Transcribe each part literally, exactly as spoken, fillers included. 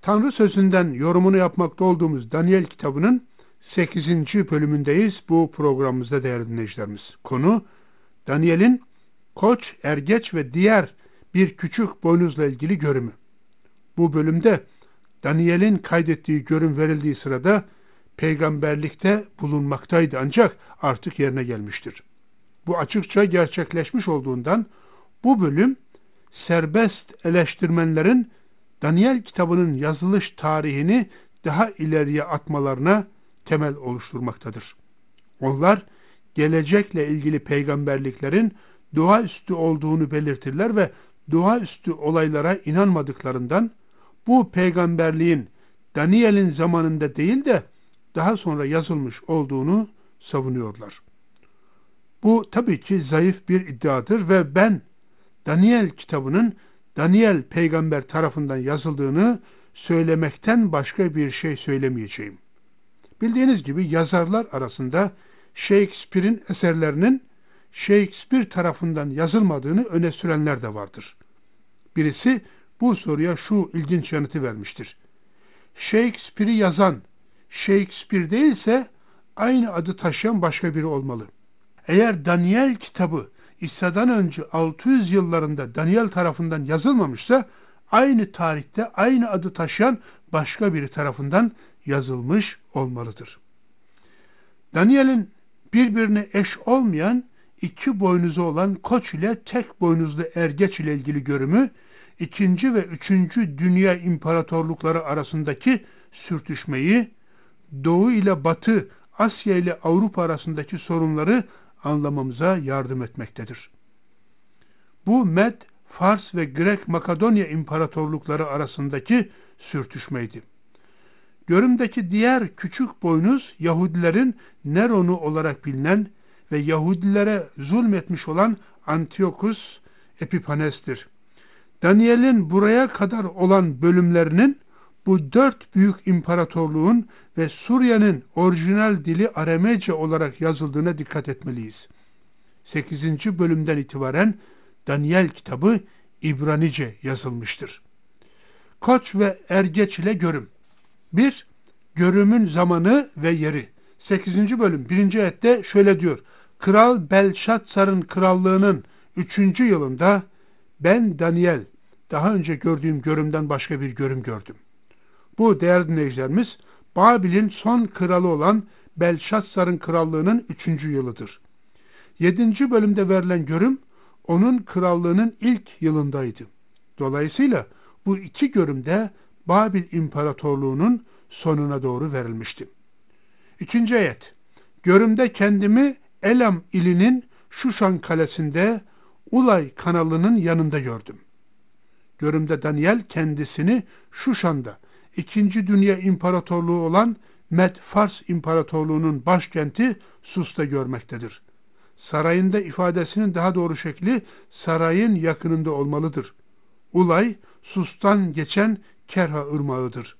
Tanrı sözünden yorumunu yapmakta olduğumuz Daniel kitabının sekizinci bölümündeyiz bu programımızda değerli dinleyicilerimiz. Konu Daniel'in koç, ergeç ve diğer bir küçük boynuzla ilgili görümü. Bu bölümde Daniel'in kaydettiği görüm verildiği sırada peygamberlikte bulunmaktaydı ancak artık yerine gelmiştir. Bu açıkça gerçekleşmiş olduğundan bu bölüm serbest eleştirmenlerin Daniel kitabının yazılış tarihini daha ileriye atmalarına temel oluşturmaktadır. Onlar gelecekle ilgili peygamberliklerin doğaüstü olduğunu belirtirler ve doğaüstü olaylara inanmadıklarından bu peygamberliğin Daniel'in zamanında değil de daha sonra yazılmış olduğunu savunuyorlar. Bu tabii ki zayıf bir iddiadır ve ben Daniel kitabının Daniel peygamber tarafından yazıldığını söylemekten başka bir şey söylemeyeceğim. Bildiğiniz gibi yazarlar arasında Shakespeare'in eserlerinin Shakespeare tarafından yazılmadığını öne sürenler de vardır. Birisi bu soruya şu ilginç yanıtı vermiştir. Shakespeare'i yazan Shakespeare değilse aynı adı taşıyan başka biri olmalı. Eğer Daniel kitabı İsa'dan önce altı yüz yıllarında Daniel tarafından yazılmamışsa aynı tarihte aynı adı taşıyan başka biri tarafından yazılmış olmalıdır. Daniel'in birbirine eş olmayan iki boynuzu olan koç ile tek boynuzlu ergeç ile ilgili görümü, ikinci ve üçüncü dünya imparatorlukları arasındaki sürtüşmeyi, Doğu ile Batı, Asya ile Avrupa arasındaki sorunları anlamamıza yardım etmektedir. Bu Med, Fars ve Grek Makedonya imparatorlukları arasındaki sürtüşmeydi. Görümdeki diğer küçük boynuz Yahudilerin Neron'u olarak bilinen ve Yahudilere zulmetmiş olan Antiochus Epiphanes'tir. Daniel'in buraya kadar olan bölümlerinin bu dört büyük imparatorluğun ve Suriye'nin orijinal dili Aramece olarak yazıldığına dikkat etmeliyiz. sekizinci bölümden itibaren Daniel kitabı İbranice yazılmıştır. Koç ve ergeç ile görüm. bir. Görümün zamanı ve yeri. sekizinci bölüm birinci ayette şöyle diyor. Kral Belşatsar'ın krallığının üçüncü yılında ben Daniel daha önce gördüğüm görümden başka bir görüm gördüm. Bu değerli dinleyicilerimiz Babil'in son kralı olan Belşatsar'ın krallığının üçüncü yılıdır. yedinci bölümde verilen görüm onun krallığının ilk yılındaydı. Dolayısıyla bu iki görüm de Babil İmparatorluğu'nun sonuna doğru verilmişti. İkinci ayet. Görümde kendimi Elam ilinin Şuşan kalesinde Ulay kanalının yanında gördüm. Görümde Daniel kendisini Şuşan'da İkinci Dünya İmparatorluğu olan Med-Fars İmparatorluğu'nun başkenti Sus'ta görmektedir. Sarayında ifadesinin daha doğru şekli sarayın yakınında olmalıdır. Ulay, Sus'tan geçen Kerha ırmağıdır.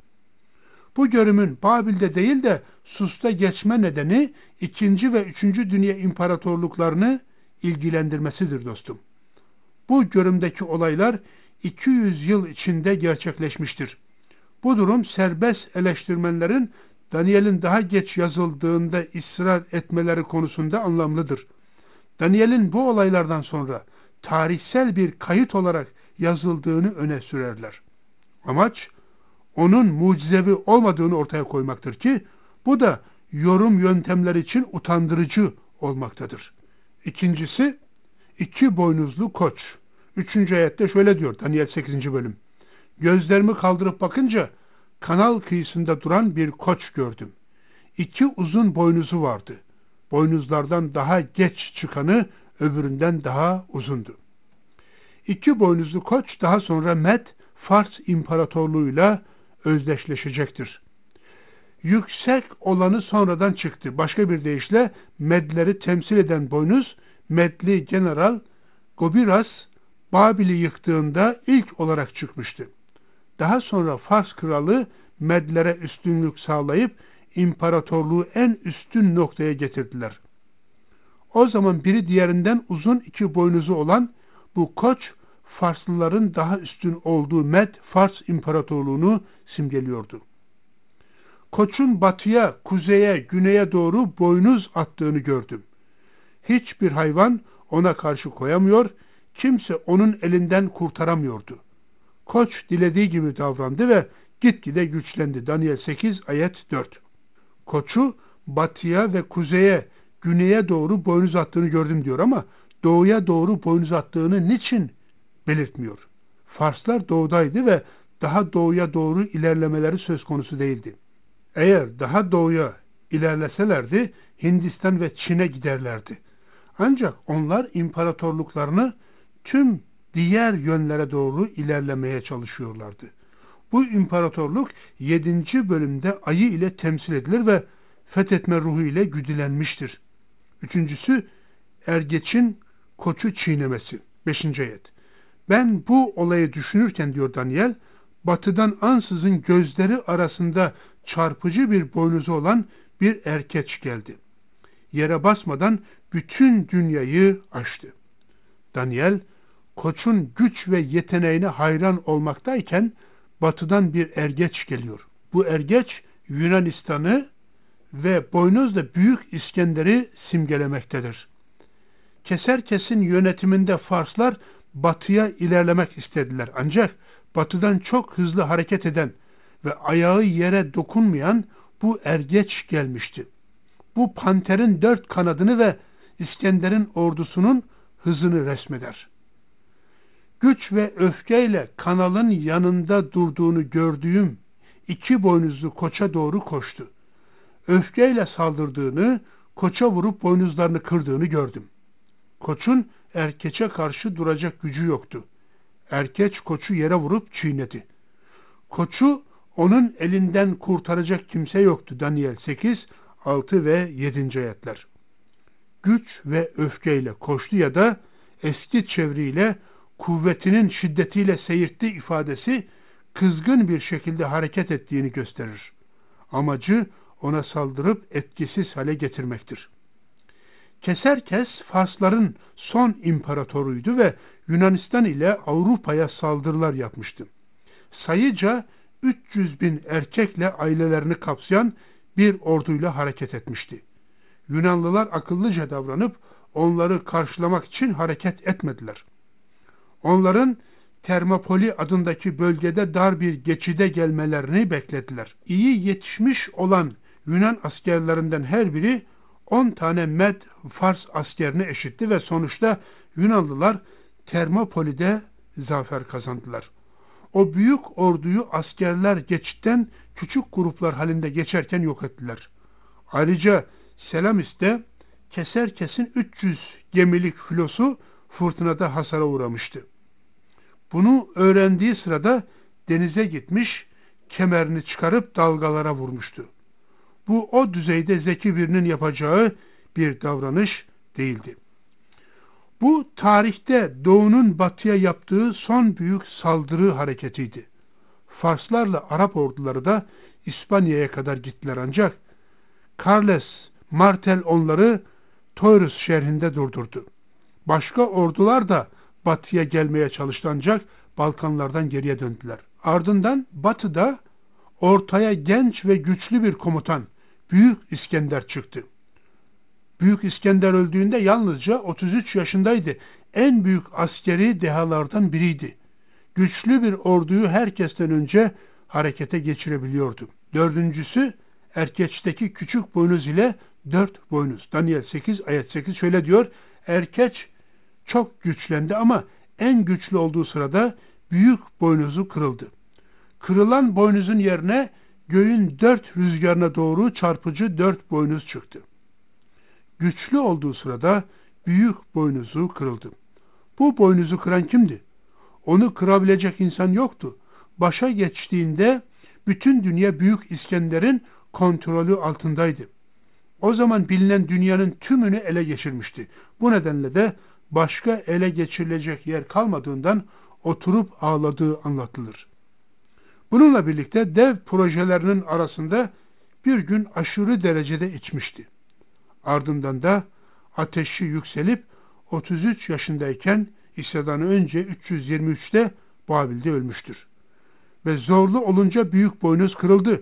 Bu görümün Babil'de değil de Sus'ta geçme nedeni ikinci ve üçüncü Dünya İmparatorluklarını ilgilendirmesidir dostum. Bu görümdeki olaylar iki yüz yıl içinde gerçekleşmiştir. Bu durum serbest eleştirmenlerin Daniel'in daha geç yazıldığında ısrar etmeleri konusunda anlamlıdır. Daniel'in bu olaylardan sonra tarihsel bir kayıt olarak yazıldığını öne sürerler. Amaç, onun mucizevi olmadığını ortaya koymaktır ki, bu da yorum yöntemleri için utandırıcı olmaktadır. İkincisi, iki boynuzlu koç. Üçüncü ayette şöyle diyor Daniel sekizinci bölüm. Gözlerimi kaldırıp bakınca kanal kıyısında duran bir koç gördüm. İki uzun boynuzu vardı. Boynuzlardan daha geç çıkanı öbüründen daha uzundu. İki boynuzlu koç daha sonra Med, Fars İmparatorluğu'yla özdeşleşecektir. Yüksek olanı sonradan çıktı. Başka bir deyişle Medleri temsil eden boynuz, Medli General Gobiras Babil'i yıktığında ilk olarak çıkmıştı. Daha sonra Fars kralı Medlere üstünlük sağlayıp imparatorluğu en üstün noktaya getirdiler. O zaman biri diğerinden uzun iki boynuzu olan bu koç Farslıların daha üstün olduğu Med, Fars İmparatorluğunu simgeliyordu. Koçun batıya, kuzeye, güneye doğru boynuz attığını gördüm. Hiçbir hayvan ona karşı koyamıyor, kimse onun elinden kurtaramıyordu. Koç dilediği gibi davrandı ve gitgide güçlendi. Daniel sekiz ayet dört. Koçu batıya ve kuzeye, güneye doğru boynuz attığını gördüm diyor ama doğuya doğru boynuz attığını niçin belirtmiyor. Farslar doğudaydı ve daha doğuya doğru ilerlemeleri söz konusu değildi. Eğer daha doğuya ilerleselerdi Hindistan ve Çin'e giderlerdi. Ancak onlar imparatorluklarını tüm diğer yönlere doğru ilerlemeye çalışıyorlardı. Bu imparatorluk yedinci bölümde ayı ile temsil edilir ve fethetme ruhu ile güdülenmiştir. Üçüncüsü, ergeçin koçu çiğnemesi. Beşinci ayet. Ben bu olayı düşünürken diyor Daniel, batıdan ansızın gözleri arasında çarpıcı bir boynuzu olan bir erkeç geldi. Yere basmadan bütün dünyayı aştı. Daniel, koçun güç ve yeteneğine hayran olmaktayken batıdan bir ergeç geliyor. Bu ergeç Yunanistan'ı ve boynuzla Büyük İskender'i simgelemektedir. Keserkes'in yönetiminde Farslar batıya ilerlemek istediler. Ancak batıdan çok hızlı hareket eden ve ayağı yere dokunmayan bu ergeç gelmişti. Bu panterin dört kanadını ve İskender'in ordusunun hızını resmeder. Güç ve öfkeyle kanalın yanında durduğunu gördüğüm iki boynuzlu koça doğru koştu. Öfkeyle saldırdığını, koça vurup boynuzlarını kırdığını gördüm. Koçun erkeçe karşı duracak gücü yoktu. Erkeç koçu yere vurup çiğnedi. Koçu onun elinden kurtaracak kimse yoktu. Daniel sekiz, altı ve yedinci ayetler. Güç ve öfkeyle koştu ya da eski çeviriyle kuvvetinin şiddetiyle seyirtti ifadesi kızgın bir şekilde hareket ettiğini gösterir. Amacı ona saldırıp etkisiz hale getirmektir. Keserkes Farsların son imparatoruydu ve Yunanistan ile Avrupa'ya saldırılar yapmıştı. Sayıca üç yüz bin erkekle ailelerini kapsayan bir orduyla hareket etmişti. Yunanlılar akıllıca davranıp onları karşılamak için hareket etmediler. Onların Termopoli adındaki bölgede dar bir geçide gelmelerini beklediler. İyi yetişmiş olan Yunan askerlerinden her biri on tane Med Fars askerine eşitti ve sonuçta Yunanlılar Termopoli'de zafer kazandılar. O büyük orduyu askerler geçitten küçük gruplar halinde geçerken yok ettiler. Ayrıca Selamis'te Keserkes'in üç yüz gemilik filosu fırtınada hasara uğramıştı. Bunu öğrendiği sırada denize gitmiş, kemerini çıkarıp dalgalara vurmuştu. Bu o düzeyde zeki birinin yapacağı bir davranış değildi. Bu tarihte Doğu'nun batıya yaptığı son büyük saldırı hareketiydi. Farslarla Arap orduları da İspanya'ya kadar gittiler ancak Carles Martel onları Toyrus şehrinde durdurdu. Başka ordular da batıya gelmeye çalıştı ancak Balkanlardan geriye döndüler. Ardından batıda ortaya genç ve güçlü bir komutan Büyük İskender çıktı. Büyük İskender öldüğünde yalnızca otuz üç yaşındaydı. En büyük askeri dehalardan biriydi. Güçlü bir orduyu herkesten önce harekete geçirebiliyordu. Dördüncüsü erkeçteki küçük boynuz ile dört boynuz. Daniel sekiz ayet sekiz şöyle diyor. Erkeç çok güçlendi ama en güçlü olduğu sırada büyük boynuzu kırıldı. Kırılan boynuzun yerine göğün dört rüzgarına doğru çarpıcı dört boynuz çıktı. Güçlü olduğu sırada büyük boynuzu kırıldı. Bu boynuzu kıran kimdi? Onu kırabilecek insan yoktu. Başa geçtiğinde bütün dünya Büyük İskender'in kontrolü altındaydı. O zaman bilinen dünyanın tümünü ele geçirmişti. Bu nedenle de başka ele geçirilecek yer kalmadığından oturup ağladığı anlatılır. Bununla birlikte dev projelerinin arasında bir gün aşırı derecede içmişti. Ardından da ateşi yükselip otuz üç yaşındayken İsa'dan önce üç yüz yirmi üçte Babil'de ölmüştür. Ve zorlu olunca büyük boynuz kırıldı.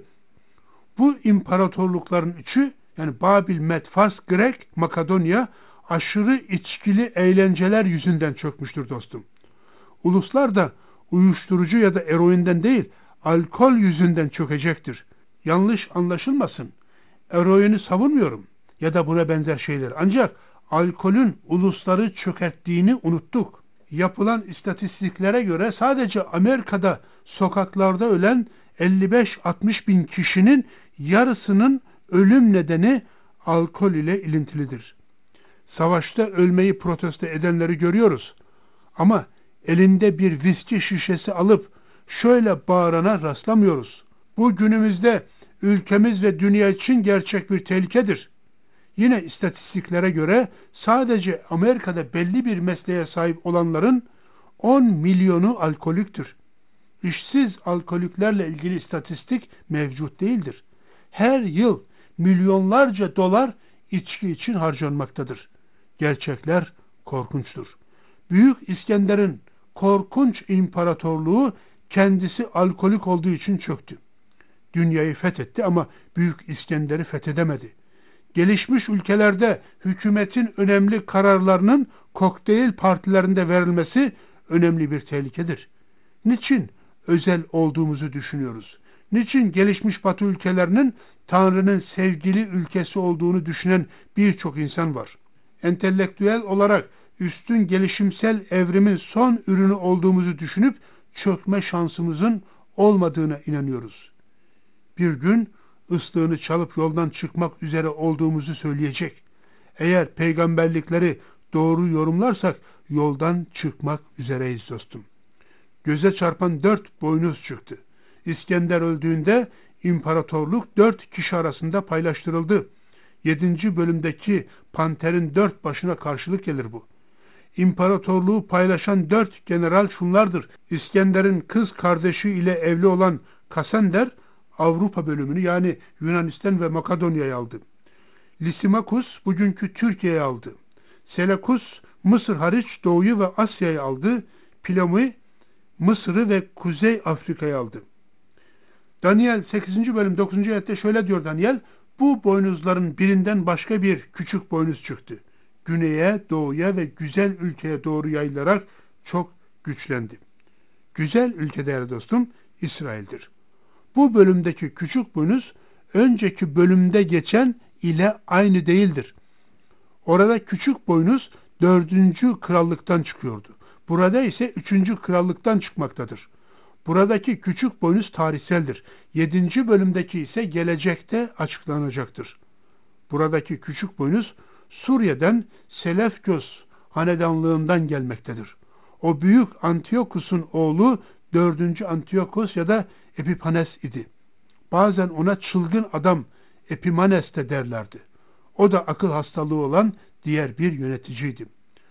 Bu imparatorlukların üçü, yani Babil, Med, Fars, Grek, Makedonya, aşırı içkili eğlenceler yüzünden çökmüştür dostum. Uluslar da uyuşturucu ya da eroinden değil, alkol yüzünden çökecektir. Yanlış anlaşılmasın. Eroini savunmuyorum ya da buna benzer şeyler. Ancak alkolün ulusları çökerttiğini unuttuk. Yapılan istatistiklere göre sadece Amerika'da sokaklarda ölen elli beş altmış bin kişinin yarısının ölüm nedeni alkol ile ilintilidir. Savaşta ölmeyi protesto edenleri görüyoruz. Ama elinde bir viski şişesi alıp şöyle bağırana rastlamıyoruz. Bu günümüzde ülkemiz ve dünya için gerçek bir tehlikedir. Yine istatistiklere göre sadece Amerika'da belli bir mesleğe sahip olanların on milyonu alkoliktir. İşsiz alkoliklerle ilgili istatistik mevcut değildir. Her yıl milyonlarca dolar içki için harcanmaktadır. Gerçekler korkunçtur. Büyük İskender'in korkunç imparatorluğu kendisi alkolik olduğu için çöktü. Dünyayı fethetti ama Büyük İskender'i fethedemedi. Gelişmiş ülkelerde hükümetin önemli kararlarının kokteyl partilerinde verilmesi önemli bir tehlikedir. Niçin özel olduğumuzu düşünüyoruz? Niçin gelişmiş Batı ülkelerinin Tanrı'nın sevgili ülkesi olduğunu düşünen birçok insan var? Entelektüel olarak üstün gelişimsel evrimin son ürünü olduğumuzu düşünüp çökme şansımızın olmadığına inanıyoruz. Bir gün ıslığını çalıp yoldan çıkmak üzere olduğumuzu söyleyecek. Eğer peygamberlikleri doğru yorumlarsak yoldan çıkmak üzereyiz dostum. Göze çarpan dört boynuz çıktı. İskender öldüğünde imparatorluk dört kişi arasında paylaştırıldı. Yedinci bölümdeki panterin dört başına karşılık gelir bu. İmparatorluğu paylaşan dört general şunlardır. İskender'in kız kardeşi ile evli olan Kasender, Avrupa bölümünü yani Yunanistan ve Makedonya'yı aldı. Lysimachus bugünkü Türkiye'yi aldı. Selakus Mısır hariç Doğu'yu ve Asya'yı aldı. Ptolemy Mısır'ı ve Kuzey Afrika'yı aldı. Daniel sekizinci bölüm dokuzuncu ayette şöyle diyor Daniel, bu boynuzların birinden başka bir küçük boynuz çıktı. Güneye, doğuya ve güzel ülkeye doğru yayılarak çok güçlendi. Güzel ülke değerli dostum İsrail'dir. Bu bölümdeki küçük boynuz önceki bölümde geçen ile aynı değildir. Orada küçük boynuz dördüncü krallıktan çıkıyordu. Burada ise üçüncü krallıktan çıkmaktadır. Buradaki küçük boynuz tarihseldir. Yedinci bölümdeki ise gelecekte açıklanacaktır. Buradaki küçük boynuz Suriye'den Selefkos hanedanlığından gelmektedir. O büyük Antiokus'un oğlu dördüncü Antiyokos ya da Epimanes idi. Bazen ona çılgın adam Epimanes de derlerdi. O da akıl hastalığı olan diğer bir yöneticiydi.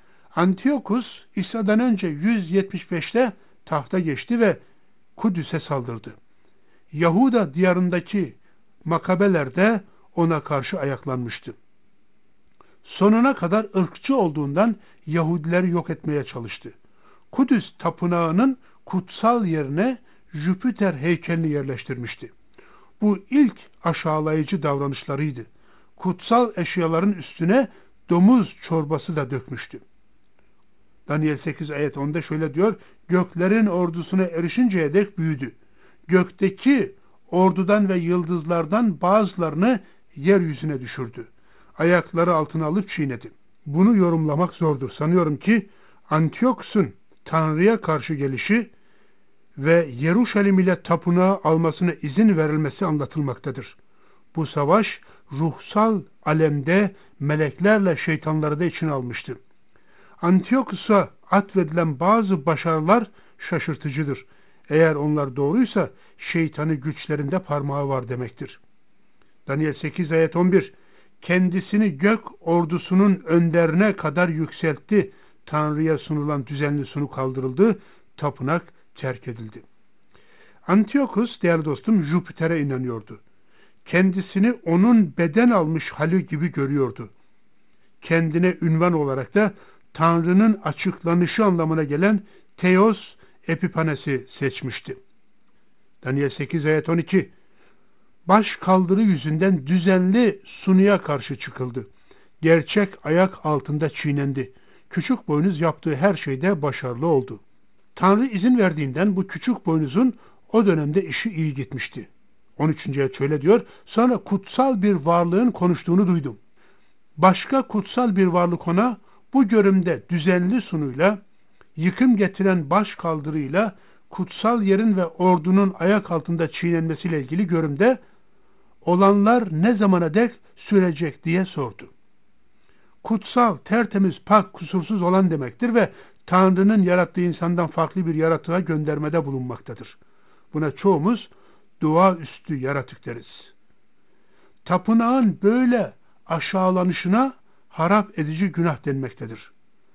Antiokus İsa'dan önce yüz yetmiş beşte tahta geçti ve Kudüs'e saldırdı. Yahuda diyarındaki Makabeler de ona karşı ayaklanmıştı. Sonuna kadar ırkçı olduğundan Yahudileri yok etmeye çalıştı. Kudüs tapınağının kutsal yerine Jüpiter heykelini yerleştirmişti. Bu ilk aşağılayıcı davranışlarıydı. Kutsal eşyaların üstüne domuz çorbası da dökmüştü. Daniel sekiz ayet onda şöyle diyor, göklerin ordusuna erişinceye dek büyüdü. Gökteki ordudan ve yıldızlardan bazılarını yeryüzüne düşürdü. Ayakları altına alıp çiğnedi. Bunu yorumlamak zordur. Sanıyorum ki Antiokus'un Tanrı'ya karşı gelişi ve Yeruşalim ile tapınağı almasına izin verilmesi anlatılmaktadır. Bu savaş ruhsal alemde meleklerle şeytanları da içine almıştı. Antiokus'a atfedilen bazı başarılar şaşırtıcıdır. Eğer onlar doğruysa şeytanı güçlerinde parmağı var demektir. Daniel sekiz ayet on bir kendisini gök ordusunun önderine kadar yükseltti. Tanrı'ya sunulan düzenli sunu kaldırıldı. Tapınak terk edildi. Antiokus değerli dostum Jüpiter'e inanıyordu. Kendisini onun beden almış hali gibi görüyordu. Kendine ünvan olarak da Tanrı'nın açıklanışı anlamına gelen Theos Epipanes'i seçmişti. Daniel sekiz ayet on iki. Baş kaldırı yüzünden düzenli sunuya karşı çıkıldı. Gerçek ayak altında çiğnendi. Küçük boynuz yaptığı her şeyde başarılı oldu. Tanrı izin verdiğinden bu küçük boynuzun o dönemde işi iyi gitmişti. on üçüncü ayet şöyle diyor. Sonra kutsal bir varlığın konuştuğunu duydum. Başka kutsal bir varlık ona bu görümde düzenli sunuyla, yıkım getiren baş kaldırıyla kutsal yerin ve ordunun ayak altında çiğnenmesiyle ilgili görümde olanlar ne zamana dek sürecek diye sordu. Kutsal, tertemiz, pak, kusursuz olan demektir ve Tanrı'nın yarattığı insandan farklı bir yaratığa göndermede bulunmaktadır. Buna çoğumuz doğaüstü yaratık deriz. Tapınağın böyle aşağılanışına harap edici günah denmektedir.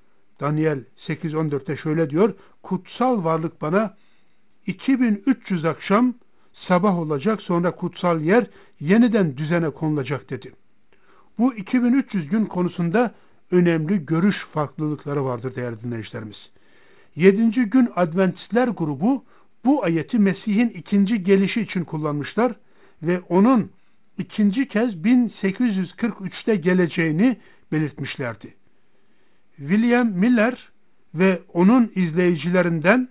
Daniel sekiz on dörtte şöyle diyor, kutsal varlık bana iki bin üç yüz akşam sabah olacak, sonra kutsal yer yeniden düzene konulacak dedi. Bu iki bin üç yüz gün konusunda önemli görüş farklılıkları vardır değerli dinleyicilerimiz. yedinci gün Adventistler grubu bu ayeti Mesih'in ikinci gelişi için kullanmışlar ve onun ikinci kez bin sekiz yüz kırk üçte geleceğini belirtmişlerdi. William Miller ve onun izleyicilerinden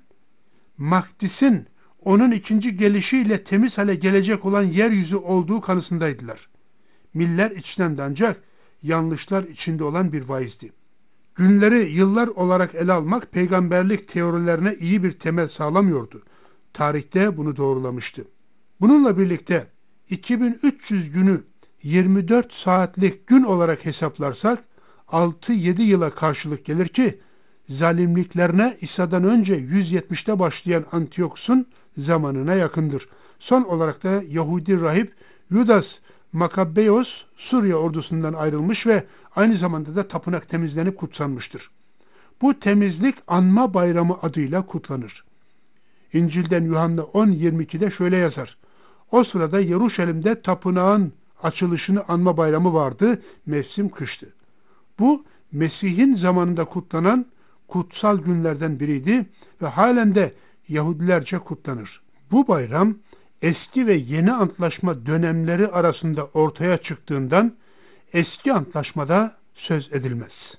Makdis'in onun ikinci gelişiyle temiz hale gelecek olan yeryüzü olduğu kanısındaydılar. Miller içten de ancak yanlışlar içinde olan bir vaizdi. Günleri yıllar olarak ele almak peygamberlik teorilerine iyi bir temel sağlamıyordu. Tarihte bunu doğrulamıştı. Bununla birlikte iki bin üç yüz günü yirmi dört saatlik gün olarak hesaplarsak altı yedi yıla karşılık gelir ki zalimliklerine İsa'dan önce yüz yetmişte başlayan Antiokus'un zamanına yakındır. Son olarak da Yahudi rahip Judas Makabeyos Suriye ordusundan ayrılmış ve aynı zamanda da tapınak temizlenip kutsanmıştır. Bu temizlik anma bayramı adıyla kutlanır. İncil'den Yuhanna on yirmi ikide şöyle yazar. O sırada Yeruşalim'de tapınağın açılışını anma bayramı vardı, mevsim kıştı. Bu Mesih'in zamanında kutlanan kutsal günlerden biriydi ve halen de Yahudilerce kutlanır. Bu bayram eski ve yeni antlaşma dönemleri arasında ortaya çıktığından eski antlaşmada söz edilmez.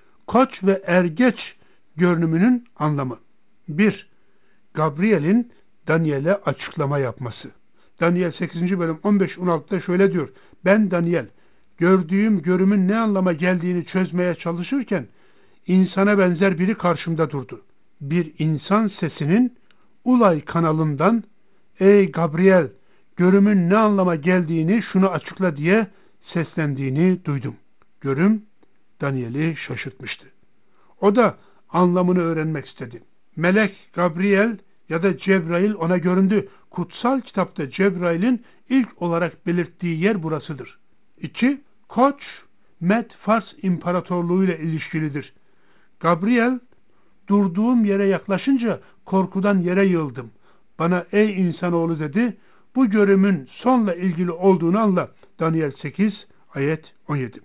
Koç ve ergeç görünümünün anlamı. bir. Gabriel'in Daniel'e açıklama yapması. Daniel sekizinci bölüm on beş on altıda şöyle diyor. Ben Daniel, gördüğüm görümün ne anlama geldiğini çözmeye çalışırken insana benzer biri karşımda durdu. Bir insan sesinin Ulay kanalından "Ey Gabriel, görümün ne anlama geldiğini şunu açıkla" diye seslendiğini duydum. Görüm Daniel'i şaşırtmıştı. O da anlamını öğrenmek istedi. Melek Gabriel ya da Cebrail ona göründü. Kutsal kitapta Cebrail'in ilk olarak belirttiği yer burasıdır. iki. Koç, Med Fars İmparatorluğu ile ilişkilidir. Gabriel, durduğum yere yaklaşınca korkudan yere yığıldım. Bana ey insanoğlu dedi, bu görümün sonla ilgili olduğunu anla. Daniel sekiz ayet on yedi.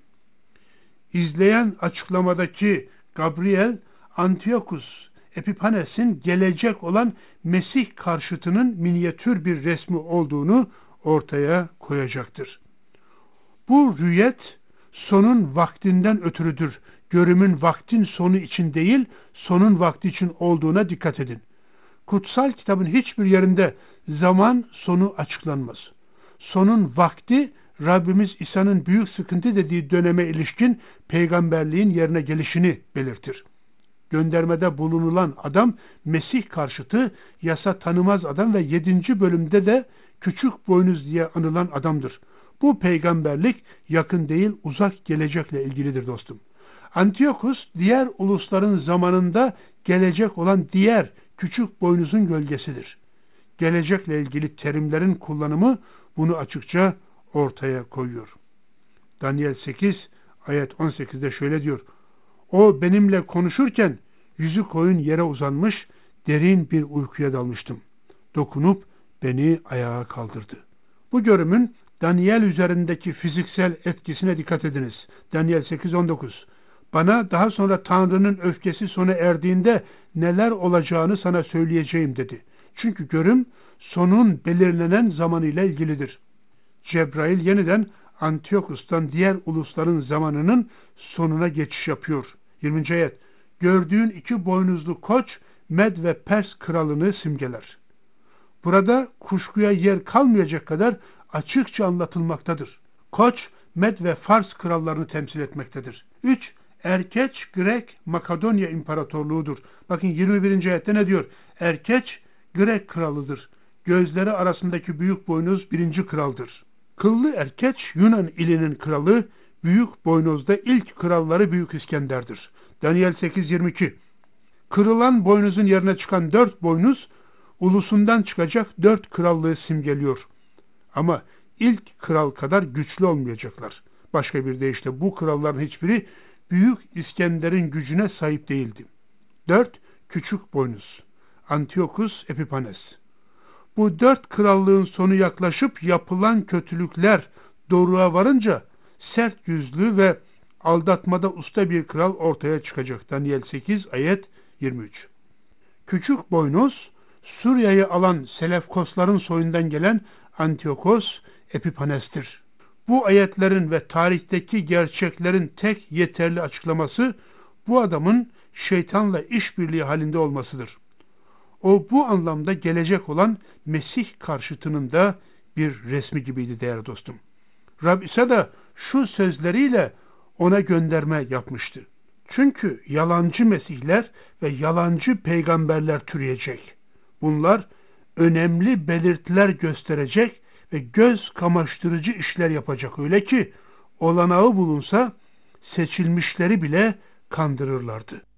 İzleyen açıklamadaki Gabriel, Antiokus Epipanes'in gelecek olan Mesih karşıtının minyatür bir resmi olduğunu ortaya koyacaktır. Bu rüyet sonun vaktinden ötürüdür. Görümün vaktin sonu için değil, sonun vakti için olduğuna dikkat edin. Kutsal kitabın hiçbir yerinde zaman sonu açıklanmaz. Sonun vakti Rabbimiz İsa'nın büyük sıkıntı dediği döneme ilişkin peygamberliğin yerine gelişini belirtir. Göndermede bulunulan adam Mesih karşıtı, yasa tanımaz adam ve yedinci bölümde de küçük boynuz diye anılan adamdır. Bu peygamberlik yakın değil, uzak gelecekle ilgilidir dostum. Antiokus diğer ulusların zamanında gelecek olan diğer küçük boynuzun gölgesidir. Gelecekle ilgili terimlerin kullanımı bunu açıkça ortaya koyuyor. Daniel sekiz ayet on sekizde şöyle diyor. O benimle konuşurken yüzü koyun yere uzanmış, derin bir uykuya dalmıştım. Dokunup beni ayağa kaldırdı. Bu görümün Daniel üzerindeki fiziksel etkisine dikkat ediniz. Daniel sekiz on dokuz. Bana daha sonra Tanrı'nın öfkesi sona erdiğinde neler olacağını sana söyleyeceğim dedi. Çünkü görüm sonun belirlenen zamanıyla ilgilidir. Cebrail yeniden Antiokus'tan diğer ulusların zamanının sonuna geçiş yapıyor. yirminci ayet. Gördüğün iki boynuzlu koç Med ve Pers kralını simgeler. Burada kuşkuya yer kalmayacak kadar açıkça anlatılmaktadır. Koç, Med ve Fars krallarını temsil etmektedir. üç. Erkeç, Grek, Makedonya İmparatorluğu'dur. Bakın yirmi birinci ayette ne diyor? Erkeç, Grek kralıdır. Gözleri arasındaki büyük boynuz birinci kraldır. Kıllı erkeç, Yunan ilinin kralı, büyük boynuzda ilk kralları Büyük İskender'dir. Daniel sekiz yirmi iki. Kırılan boynuzun yerine çıkan dört boynuz, ulusundan çıkacak dört krallığı simgeliyor. Ama ilk kral kadar güçlü olmayacaklar. Başka bir deyişle bu kralların hiçbiri Büyük İskender'in gücüne sahip değildi. dört. Küçük boynuz. Antiokus Epifanes. Bu dört krallığın sonu yaklaşıp yapılan kötülükler doruğa varınca sert yüzlü ve aldatmada usta bir kral ortaya çıkacak. Daniel sekiz ayet yirmi üç. Küçük boynuz, Suriye'yi alan Selefkosların soyundan gelen Antiochos Epifanes'tir. Bu ayetlerin ve tarihteki gerçeklerin tek yeterli açıklaması bu adamın şeytanla işbirliği halinde olmasıdır. O bu anlamda gelecek olan Mesih karşıtının da bir resmi gibiydi değerli dostum. Rab İsa da şu sözleriyle ona gönderme yapmıştı. Çünkü yalancı mesihler ve yalancı peygamberler türeyecek. Bunlar önemli belirtiler gösterecek ve göz kamaştırıcı işler yapacak. Öyle ki olanağı bulunsa seçilmişleri bile kandırırlardı.